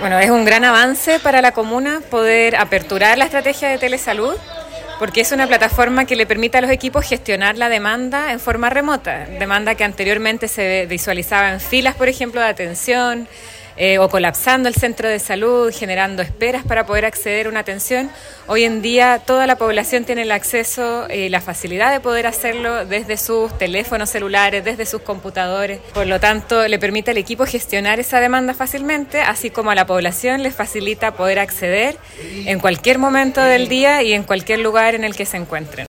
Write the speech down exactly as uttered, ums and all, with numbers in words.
Bueno, es un gran avance para la comuna poder aperturar la estrategia de telesalud, porque es una plataforma que le permite a los equipos gestionar la demanda en forma remota, demanda que anteriormente se visualizaba en filas, por ejemplo, de atención, eh, o colapsando el centro de salud, generando esperas para poder acceder a una atención. Hoy en día toda la población tiene el acceso y eh, la facilidad de poder hacerlo desde sus teléfonos celulares, desde sus computadores. Por lo tanto, le permite al equipo gestionar esa demanda fácilmente, así como a la población les facilita poder acceder en cualquier momento del día y en cualquier lugar en el que se encuentren.